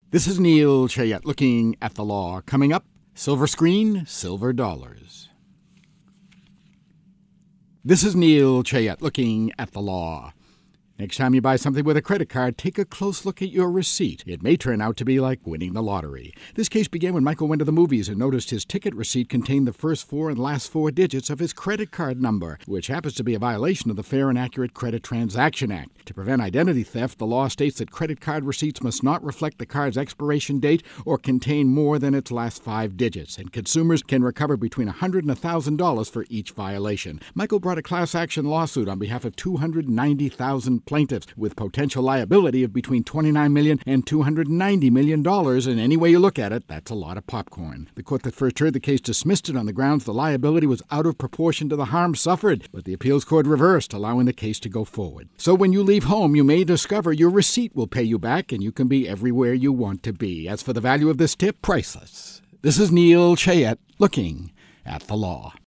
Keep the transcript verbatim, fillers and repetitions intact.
This is Neil Chayette looking at the law. Coming up, silver screen, silver dollars. This is Neil Chayette looking at the law. Next time you buy something with a credit card, take a close look at your receipt. It may turn out to be like winning the lottery. This case began when Michael went to the movies and noticed his ticket receipt contained the first four and last four digits of his credit card number, which happens to be a violation of the Fair and Accurate Credit Transaction Act. To prevent identity theft, the law states that credit card receipts must not reflect the card's expiration date or contain more than its last five digits, and consumers can recover between one hundred dollars and one thousand dollars for each violation. Michael brought a class action lawsuit on behalf of two hundred ninety thousand plaintiffs with potential liability of between twenty-nine million dollars and two hundred ninety million dollars, and any way you look at it, that's a lot of popcorn. The court that first heard the case dismissed it on the grounds the liability was out of proportion to the harm suffered, but the appeals court reversed, allowing the case to go forward. So when you leave home, you may discover your receipt will pay you back, and you can be everywhere you want to be. As for the value of this tip, priceless. This is Neil Chayette looking at the law.